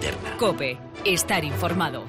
eterna. COPE. Estar informado.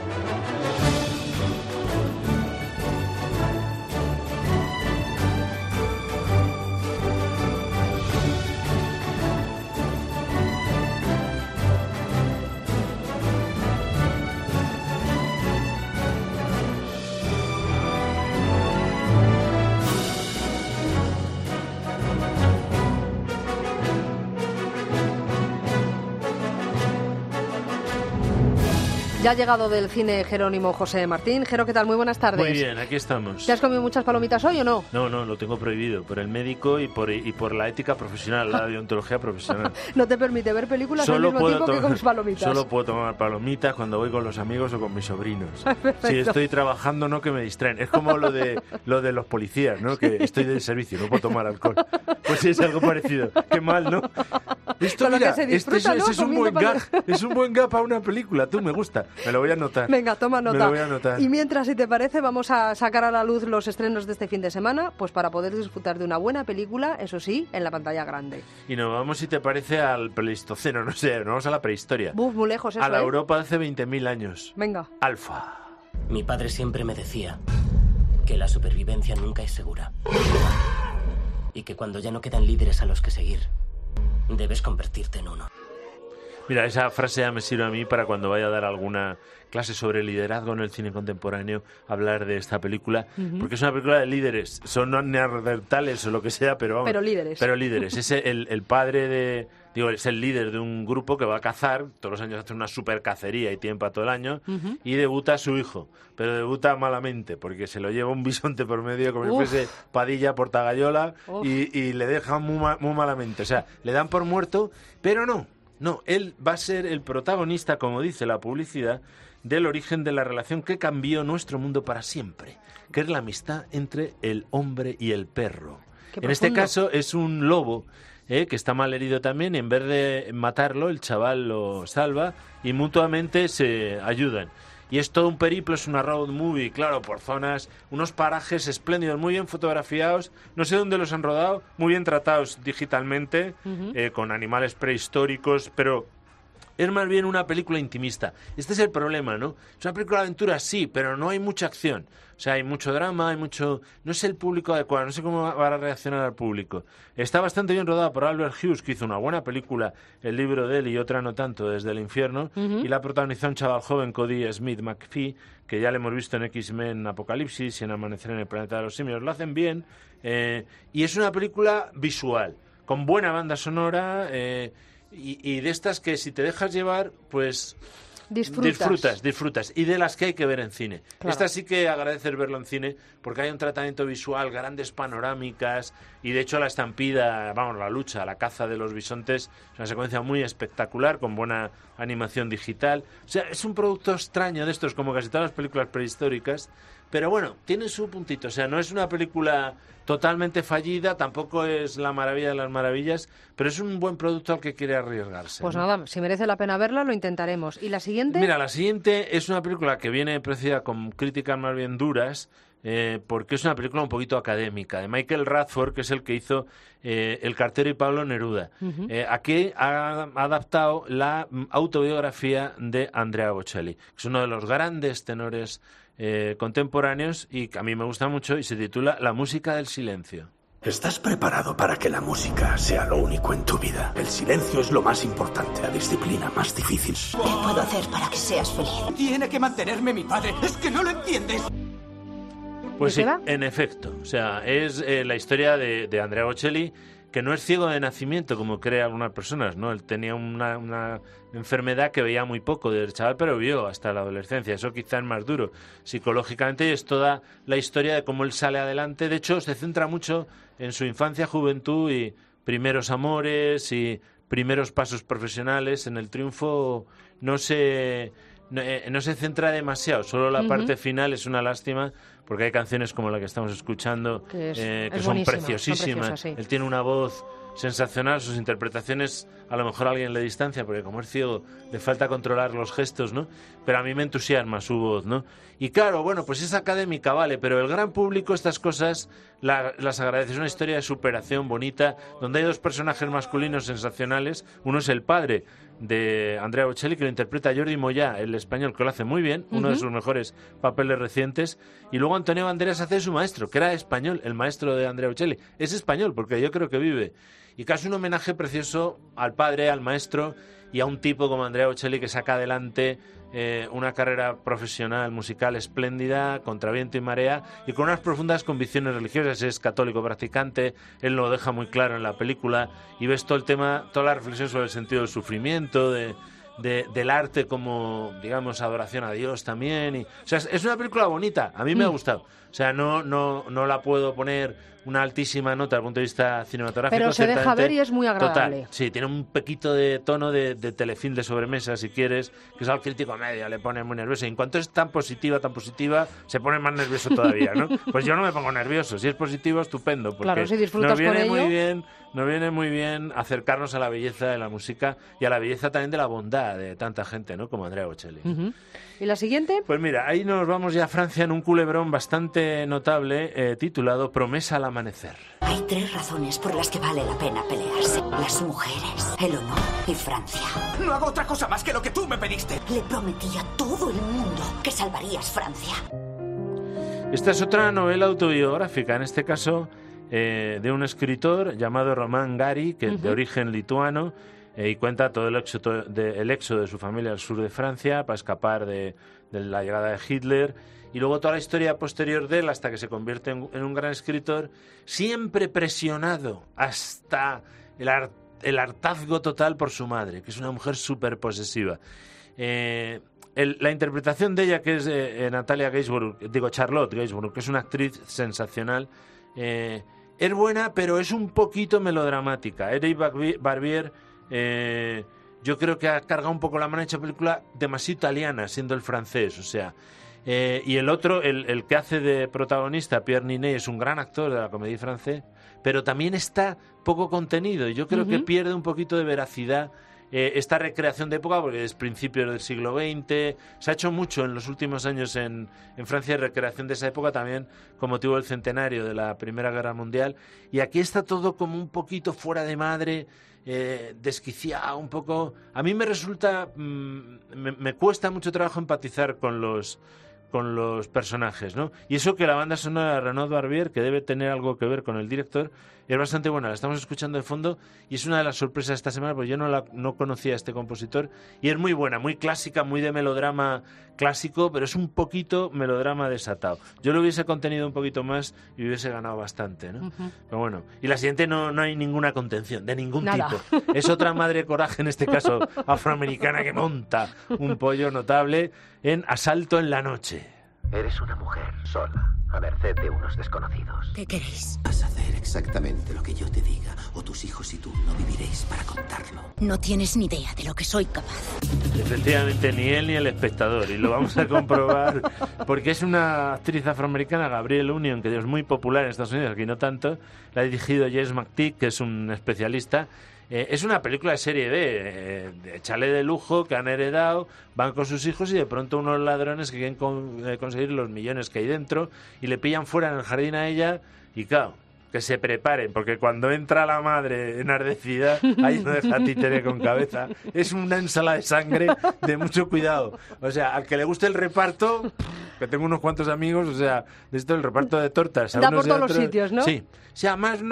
Ya ha llegado del cine Jerónimo José Martín. Jero, ¿qué tal? Muy buenas tardes. Muy bien, aquí estamos. ¿Te has comido muchas palomitas hoy o no? No, lo tengo prohibido por el médico y por la ética profesional, la deontología profesional. No te permite ver películas al mismo tiempo que comes palomitas. Solo puedo tomar palomitas cuando voy con los amigos o con mis sobrinos. Si estoy trabajando, no, que me distraen. Es como lo de los policías, ¿no? Que estoy de servicio, no puedo tomar alcohol. Pues sí, es algo parecido. Qué mal, ¿no? Esto, con mira, lo que se disfruta, ¿no? Es un buen gag. Es un buen gag para una película. Tú, me gusta. Me lo voy a anotar. Venga, toma nota. Me lo voy a anotar. Y mientras, si te parece, vamos a sacar a la luz los estrenos de este fin de semana, pues para poder disfrutar de una buena película, eso sí, en la pantalla grande. Y nos vamos, si te parece, al Pleistoceno, no sé, nos vamos a la prehistoria. Buf, muy lejos eso, a la Europa de hace 20.000 años. Venga. Alfa. Mi padre siempre me decía que la supervivencia nunca es segura. Y que cuando ya no quedan líderes a los que seguir, debes convertirte en uno. Mira, esa frase ya me sirve a mí para cuando vaya a dar alguna clase sobre liderazgo en el cine contemporáneo, hablar de esta película, porque es una película de líderes, son neandertales o lo que sea, pero vamos. Pero líderes. Es el padre es el líder de un grupo que va a cazar, todos los años hace una super cacería y tienen para todo el año, y debuta a su hijo, pero debuta malamente, porque se lo lleva un bisonte por medio, como si fuese Padilla Portagayola, y le deja muy malamente. O sea, le dan por muerto, pero no, él va a ser el protagonista, como dice la publicidad, del origen de la relación que cambió nuestro mundo para siempre, que es la amistad entre el hombre y el perro. En este caso es un lobo que está mal herido también, y en vez de matarlo, el chaval lo salva y mutuamente se ayudan. Y es todo un periplo, es una road movie, claro, por zonas, unos parajes espléndidos, muy bien fotografiados, no sé dónde los han rodado, muy bien tratados digitalmente, con animales prehistóricos, pero es más bien una película intimista. Este es el problema, ¿no? Es una película de aventura, sí, pero no hay mucha acción. O sea, hay mucho drama, hay mucho... No es el público adecuado, no sé cómo va a reaccionar al público. Está bastante bien rodada por Albert Hughes, que hizo una buena película, El libro de él, y otra no tanto, Desde el infierno, y la protagonizó un chaval joven, Cody Smith McPhee, que ya le hemos visto en X-Men Apocalipsis y en Amanecer en el planeta de los simios. Lo hacen bien, y es una película visual, con buena banda sonora... Y de estas que si te dejas llevar, pues disfrutas. Y de las que hay que ver en cine. Claro. Estas sí que agradecer verlo en cine, porque hay un tratamiento visual, grandes panorámicas, y de hecho la estampida, la lucha, la caza de los bisontes, es una secuencia muy espectacular, con buena animación digital. O sea, es un producto extraño de estos, como casi todas las películas prehistóricas, pero bueno, tiene su puntito. O sea, no es una película totalmente fallida, tampoco es la maravilla de las maravillas, pero es un buen producto al que quiere arriesgarse. Pues nada, si merece la pena verla, lo intentaremos. ¿Y la siguiente? Mira, la siguiente es una película que viene precedida con críticas más bien duras, porque es una película un poquito académica, de Michael Radford, que es el que hizo El cartero y Pablo Neruda. Aquí ha adaptado la autobiografía de Andrea Bocelli, que es uno de los grandes tenores contemporáneos y que a mí me gusta mucho, y se titula La música del silencio. ¿Estás preparado para que la música sea lo único en tu vida? El silencio es lo más importante, la disciplina más difícil. ¿Qué puedo hacer para que seas feliz? Tiene que mantenerme mi padre. ¿Es que no lo entiendes? Pues sí, en efecto. O sea, es la historia de Andrea Bocelli, que no es ciego de nacimiento, como creen algunas personas, ¿no? Él tenía una enfermedad que veía muy poco del chaval, pero vio hasta la adolescencia. Eso quizá es más duro psicológicamente, y es toda la historia de cómo él sale adelante. De hecho, se centra mucho en su infancia, juventud y primeros amores y primeros pasos profesionales. En el triunfo no se centra demasiado, solo la parte final es una lástima, porque hay canciones como la que estamos escuchando que son preciosísimas. Sí. Él tiene una voz sensacional, sus interpretaciones a lo mejor a alguien le distancia, porque como es ciego le falta controlar los gestos, ¿no? Pero a mí me entusiasma su voz, ¿no? Y claro, bueno, pues es académica, vale, pero el gran público estas cosas las agradece. Es una historia de superación bonita, donde hay dos personajes masculinos sensacionales. Uno es el padre, de Andrea Bocelli, que lo interpreta Jordi Moyà, el español, que lo hace muy bien, uno de sus mejores papeles recientes, y luego Antonio Banderas hace de su maestro, que era español, el maestro de Andrea Bocelli. Es español, porque yo creo que vive. Y casi un homenaje precioso al padre, al maestro, y a un tipo como Andrea Bocelli, que saca adelante una carrera profesional, musical espléndida, contra viento y marea, y con unas profundas convicciones religiosas. Es católico practicante, él lo deja muy claro en la película, y ves todo el tema, toda la reflexión sobre el sentido del sufrimiento, del arte como, digamos, adoración a Dios también. O sea, es una película bonita, a mí me ha gustado. O sea, no la puedo poner una altísima nota desde el punto de vista cinematográfico. Pero se deja ver y es muy agradable. Total, sí, tiene un poquito de tono de telefilm de sobremesa, si quieres, que es al crítico medio, le pone muy nervioso. Y en cuanto es tan positiva, se pone más nervioso todavía, ¿no? Pues yo no me pongo nervioso. Si es positivo, estupendo. Porque claro, si disfrutas con ello. Nos viene muy bien acercarnos a la belleza de la música y a la belleza también de la bondad de tanta gente, ¿no? Como Andrea Bocelli. ¿Y la siguiente? Pues mira, ahí nos vamos ya a Francia en un culebrón bastante notable titulado Promesa al amanecer. Hay 3 razones por las que vale la pena pelearse: las mujeres, el honor y Francia. No hago otra cosa más que lo que tú me pediste. Le prometí a todo el mundo que salvarías Francia. Esta es otra novela autobiográfica, en este caso de un escritor llamado Romain Gary, que de origen lituano, y cuenta todo el éxodo de su familia al sur de Francia para escapar de la llegada de Hitler, y luego toda la historia posterior de él hasta que se convierte en un gran escritor, siempre presionado hasta el hartazgo total por su madre, que es una mujer súper posesiva. La interpretación de ella, que es Charlotte Gainsbourg, que es una actriz sensacional, es buena, pero es un poquito melodramática. Eric Barbier, yo creo que ha cargado un poco la mano, hecha película demasiado italiana, siendo el francés, o sea. Y el otro, el que hace de protagonista, Pierre Niney, es un gran actor de la comedia francés, pero también está poco contenido, y yo creo que pierde un poquito de veracidad esta recreación de época, porque es principios del siglo XX, se ha hecho mucho en los últimos años en Francia, recreación de esa época también con motivo del centenario de la Primera Guerra Mundial, y aquí está todo como un poquito fuera de madre, desquiciado un poco. A mí me resulta, me cuesta mucho trabajo empatizar con los personajes, ¿no? Y eso que la banda sonora de Renaud Barbier, que debe tener algo que ver con el director, es bastante buena. La estamos escuchando de fondo y es una de las sorpresas de esta semana, porque yo no conocía a este compositor, y es muy buena, muy clásica, muy de melodrama clásico, pero es un poquito melodrama desatado. Yo lo hubiese contenido un poquito más y hubiese ganado bastante, ¿no? Pero bueno, y la siguiente no hay ninguna contención, de ningún tipo. Es otra madre coraje, en este caso afroamericana, que monta un pollo notable en Asalto en la noche. Eres una mujer sola, a merced de unos desconocidos. ¿Qué queréis? Vas a hacer exactamente lo que yo te diga, o tus hijos y tú no viviréis para contarlo. No tienes ni idea de lo que soy capaz. Efectivamente, ni él ni el espectador, y lo vamos a comprobar porque es una actriz afroamericana, Gabrielle Union, que es muy popular en Estados Unidos, aquí no tanto. La ha dirigido James McTeague, que es un especialista. Es una película de serie B, de chalet de lujo que han heredado, van con sus hijos y de pronto unos ladrones que quieren conseguir los millones que hay dentro y le pillan fuera en el jardín a ella, y claro, que se preparen, porque cuando entra la madre enardecida, ahí no deja títere con cabeza. Es una ensalada de sangre de mucho cuidado. O sea, al que le guste el reparto, que tengo unos cuantos amigos, o sea, de esto el reparto de tortas. Da por todos los sitios, ¿no? Sí. O sea, además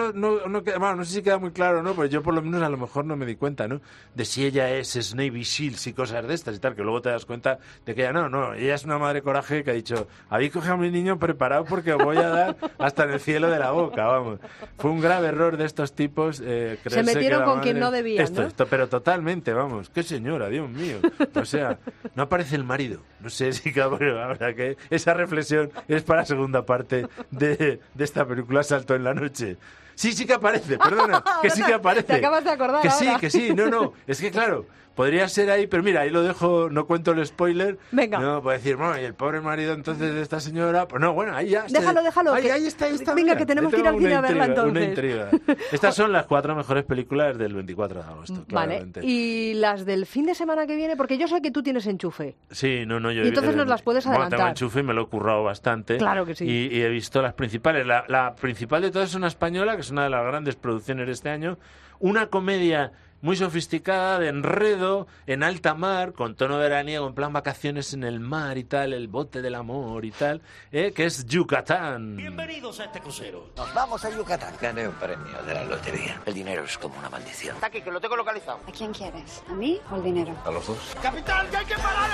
no sé si queda muy claro, ¿no? Pues yo por lo menos a lo mejor no me di cuenta, ¿no? De si ella es Navy Seals y cosas de estas y tal, que luego te das cuenta de que ella no, ella es una madre coraje que ha dicho, habéis cogido a mi niño preparado porque os voy a dar hasta en el cielo de la boca, vamos. Fue un grave error de estos tipos. Se metieron con quien no debían, ¿no? Pero totalmente, vamos. Qué señora, Dios mío. O sea, no aparece el marido. No sé si cabrón, ahora que esa reflexión es para la segunda parte de esta película Asalto en la noche. Sí que aparece, perdona, que sí que aparece. Te acabas de acordar ahora. Que sí, no, es que claro, podría ser ahí, pero mira, ahí lo dejo, no cuento el spoiler. Venga. No, puedo decir, bueno, y el pobre marido entonces de esta señora, pues no, bueno, ahí ya. Déjalo. Ahí está. Venga, mira, que tenemos que ir al cine a verla entonces. Una intriga. Estas son las 4 mejores películas del 24 de agosto, claramente. Vale, y las del fin de semana que viene, porque yo sé que tú tienes enchufe. Sí, yo... Y entonces nos las puedes adelantar. Tengo enchufe y me lo he currado bastante. Claro que sí. Y he visto las principales. La principal de todas es una española, que es una de las grandes producciones de este año. Una comedia muy sofisticada, de enredo, en alta mar, con tono veraniego, en plan vacaciones en el mar y tal, el bote del amor y tal, que es Yucatán. Bienvenidos a este crucero. Nos vamos a Yucatán. Gané un premio de la lotería. El dinero es como una maldición. Está aquí, que lo tengo localizado. ¿A quién quieres? ¿A mí o el dinero? A los dos. ¡Capitán, que hay que parar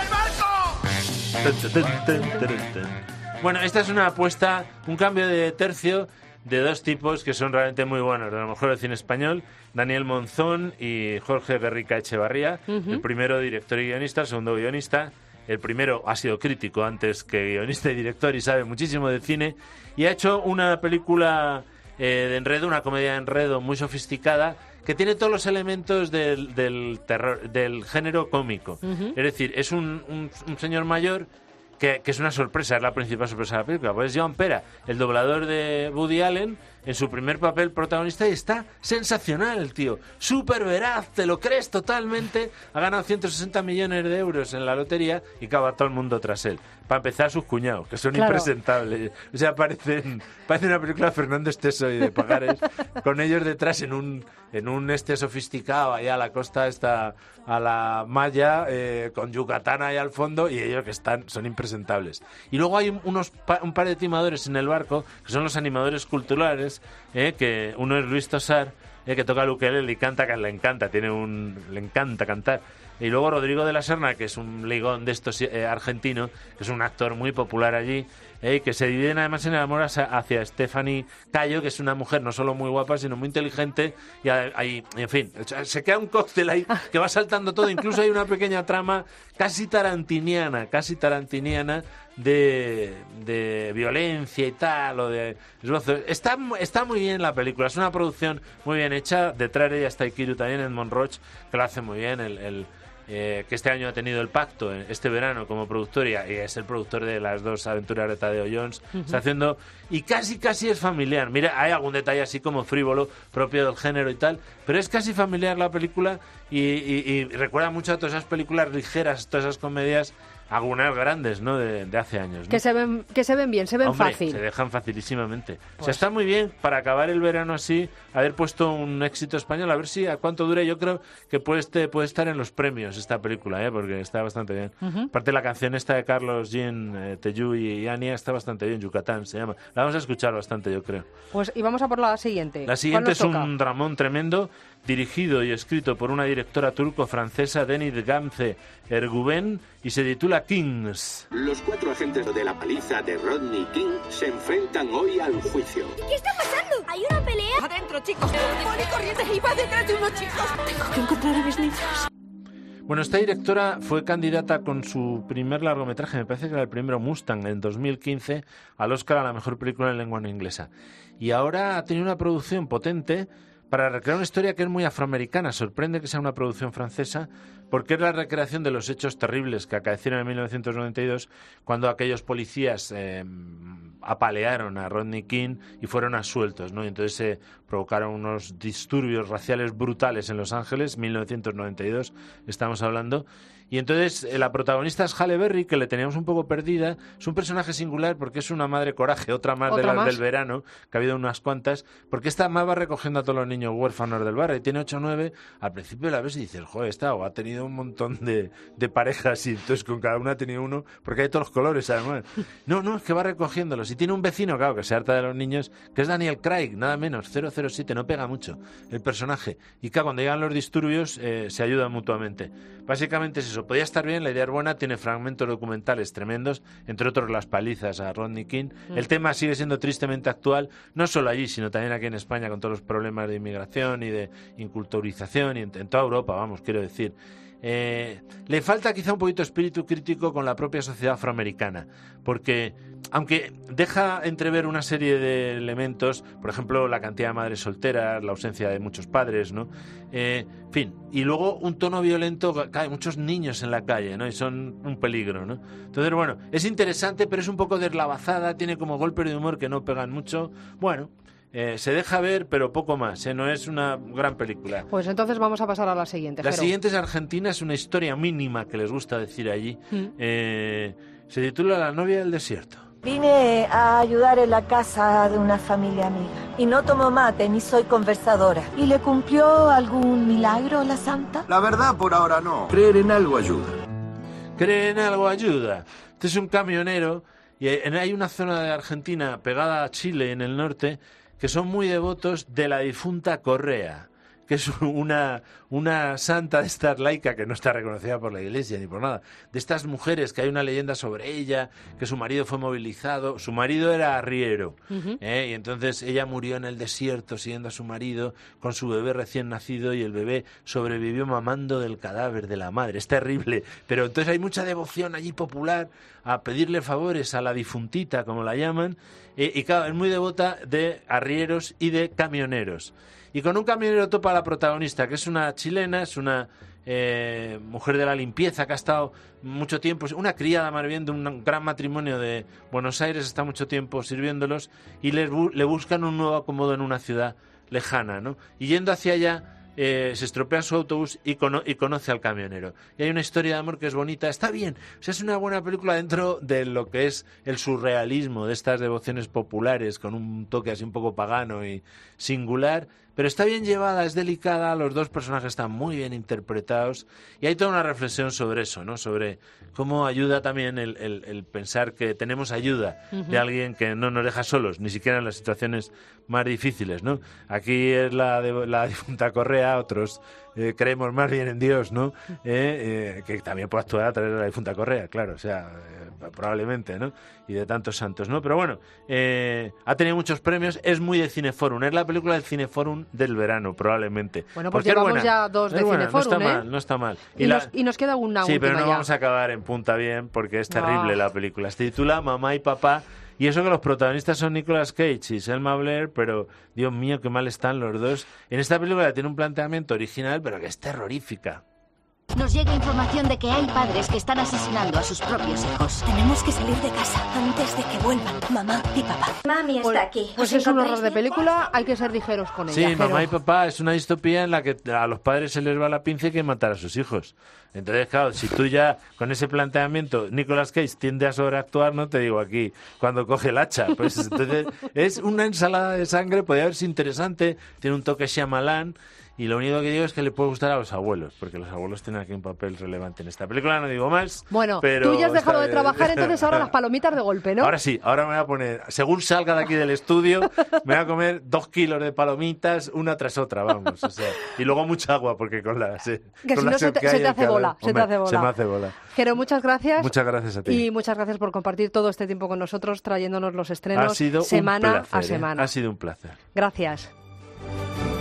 el barco! Bueno, esta es una apuesta, un cambio de tercio de dos tipos que son realmente muy buenos, de lo mejor del cine español, Daniel Monzón y Jorge Guerrica Echevarría, el primero director y guionista, el segundo guionista. El primero ha sido crítico antes que guionista y director y sabe muchísimo de cine, y ha hecho una película de enredo, una comedia de enredo muy sofisticada, que tiene todos los elementos del terror, del género cómico. Es decir, es un señor mayor que es una sorpresa, es la principal sorpresa de la película. Pues es Joan Pera, el doblador de Woody Allen, en su primer papel protagonista, y está sensacional el tío. Súper veraz, te lo crees totalmente. Ha ganado 160 millones de euros en la lotería y acaba todo el mundo tras él. Para empezar, sus cuñados, que son impresentables. O sea, parece una película de Fernando Esteso y de Pagares, con ellos detrás en un sofisticado allá a la costa, a la malla, con Yucatán ahí al fondo, y ellos que son impresentables. Y luego hay un par de timadores en el barco, que son los animadores culturales, que uno es Luis Tosar, que toca el ukelele y canta, que le encanta cantar. Y luego Rodrigo de la Serna, que es un ligón de estos argentino, que es un actor muy popular allí, que se dividen además en el amor hacia Stephanie Cayo, que es una mujer no solo muy guapa, sino muy inteligente, y en fin, se queda un cóctel ahí que va saltando todo. Incluso hay una pequeña trama casi tarantiniana de violencia y tal, o de esbozos. Está muy bien la película, es una producción muy bien hecha. Detrás de ella está Ikiru también, Edmond Roch, que lo hace muy bien, que este año ha tenido el pacto este verano como productor, y es el productor de las dos aventuras de Tadeo Jones. Está haciendo, y casi es familiar. Mira, hay algún detalle así como frívolo, propio del género y tal, pero es casi familiar la película, y recuerda mucho a todas esas películas ligeras, todas esas comedias, algunas grandes, ¿no? De hace años, ¿no? Que se ven bien, se ven fácil. Se dejan facilísimamente. Pues. O sea, está muy bien para acabar el verano así, haber puesto un éxito español, a ver si a cuánto dure. Yo creo que puede estar en los premios esta película, porque está bastante bien. Aparte, la canción esta de Carlos Jean, Tellú y Ania está bastante bien, Yucatán se llama. La vamos a escuchar bastante, yo creo. Pues y vamos a por la siguiente. La siguiente es un dramón tremendo, dirigido y escrito por una directora turco-francesa, Deniz Gamze Erguven, y se titula Kings. Los 4 agentes de la paliza de Rodney King se enfrentan hoy al juicio. ¿Qué está pasando? ¿Hay una pelea? ¡Adentro, chicos! ¡Pone corrientes y va detrás de unos chicos! Tengo que encontrar a mis niños. Bueno, esta directora fue candidata con su primer largometraje, me parece que era el primero, Mustang, en 2015, al Oscar a la mejor película en lengua no inglesa. Y ahora ha tenido una producción potente para recrear una historia que es muy afroamericana. Sorprende que sea una producción francesa, porque es la recreación de los hechos terribles que acaecieron en 1992, cuando aquellos policías apalearon a Rodney King y fueron absueltos, ¿no? Y entonces se provocaron unos disturbios raciales brutales en Los Ángeles, 1992 estamos hablando. Y entonces la protagonista es Halle Berry, que le teníamos un poco perdida. Es un personaje singular porque es una madre coraje, otra más de las del verano, que ha habido unas cuantas, porque esta más va recogiendo a todos los niños huérfanos del barrio, y tiene 8 o 9. Al principio la ves y dices, joder, ha tenido un montón de parejas, y entonces con cada una ha tenido uno, porque hay todos los colores además. No, es que va recogiéndolos. Y tiene un vecino, claro, que se harta de los niños, que es Daniel Craig, nada menos, 007, no pega mucho el personaje. Y claro, cuando llegan los disturbios se ayudan mutuamente. Básicamente es eso, podía estar bien, la idea es buena, tiene fragmentos documentales tremendos, entre otros las palizas a Rodney King. El tema sigue siendo tristemente actual, no solo allí, sino también aquí en España, con todos los problemas de inmigración y de inculturización, y en toda Europa, vamos, quiero decir. Le falta quizá un poquito espíritu crítico con la propia sociedad afroamericana, porque aunque deja entrever una serie de elementos, por ejemplo, la cantidad de madres solteras, la ausencia de muchos padres, ¿no? En fin, y luego un tono violento, hay muchos niños en la calle, ¿no? Y son un peligro, ¿no? Entonces, bueno, es interesante, pero es un poco deslavazada, tiene como golpes de humor que no pegan mucho. Bueno, se deja ver, pero poco más, no es una gran película. Pues entonces vamos a pasar a la siguiente. La siguiente es argentina, es una historia mínima que les gusta decir allí. Se titula La novia del desierto. Vine a ayudar en la casa de una familia amiga. Y no tomo mate ni soy conversadora. ¿Y le cumplió algún milagro la santa? La verdad, por ahora no. Creer en algo ayuda. Creer en algo ayuda. Este es un camionero y hay una zona de Argentina pegada a Chile, en el norte, que son muy devotos de la difunta Correa, que es una santa de esta laica que no está reconocida por la Iglesia ni por nada. De estas mujeres que hay una leyenda sobre ella, que su marido fue movilizado. Su marido era arriero, y entonces ella murió en el desierto siguiendo a su marido con su bebé recién nacido y el bebé sobrevivió mamando del cadáver de la madre. Es terrible, pero entonces hay mucha devoción allí popular a pedirle favores a la difuntita, como la llaman, y claro, es muy devota de arrieros y de camioneros. Y con un camionero topa la protagonista, que es una chilena, es una mujer de la limpieza que ha estado mucho tiempo, una criada más bien de un gran matrimonio de Buenos Aires, está mucho tiempo sirviéndolos y le buscan un nuevo acomodo en una ciudad lejana, ¿no? Y yendo hacia allá, se estropea su autobús y conoce al camionero. Y hay una historia de amor que es bonita, está bien. O sea, es una buena película dentro de lo que es el surrealismo de estas devociones populares, con un toque así un poco pagano y singular, pero está bien llevada, es delicada, los dos personajes están muy bien interpretados y hay toda una reflexión sobre eso, ¿no? Sobre cómo ayuda también el pensar que tenemos ayuda de alguien que no nos deja solos, ni siquiera en las situaciones más difíciles, ¿no? Aquí es la difunta Correa, otros creemos más bien en Dios, ¿no? Que también puede actuar a través de la difunta Correa, claro, o sea, probablemente, ¿no? Y de tantos santos, ¿no? Pero bueno, ha tenido muchos premios, es muy de Cineforum, es la película del Cineforum del verano, probablemente. Bueno, pues llevamos ya dos de Cineforum, no está mal. Y nos queda una última. Sí, pero no ya vamos a acabar en punta bien, porque es terrible la película. Se titula Mamá y Papá, y eso que los protagonistas son Nicolas Cage y Selma Blair, pero Dios mío, qué mal están los dos. En esta película tiene un planteamiento original, pero que es terrorífica. Nos llega información de que hay padres que están asesinando a sus propios hijos. Tenemos que salir de casa antes de que vuelvan mamá y papá. Mami está aquí. Pues es un horror de película, hay que ser ligeros con ella. Sí, Mamá y Papá es una distopía en la que a los padres se les va la pinza y hay que matar a sus hijos. Entonces, claro, si tú ya con ese planteamiento, Nicolas Cage tiende a sobreactuar, no te digo aquí, cuando coge el hacha. Pues entonces es una ensalada de sangre, podría verse interesante, tiene un toque Shyamalan. Y lo único que digo es que le puede gustar a los abuelos, porque los abuelos tienen aquí un papel relevante en esta película, no digo más. Bueno, pero tú ya has dejado de trabajar, entonces ahora las palomitas de golpe, ¿no? Ahora sí, ahora me voy a poner, según salga de aquí del estudio, me voy a comer 2 kilos de palomitas, una tras otra, vamos. O sea, y luego mucha agua, porque con la que si no se te hace bola, se te hace bola. Se me hace bola. Jero, muchas gracias. Muchas gracias a ti. Y muchas gracias por compartir todo este tiempo con nosotros, trayéndonos los estrenos ha sido semana un placer, a semana. Ha sido un placer. Gracias.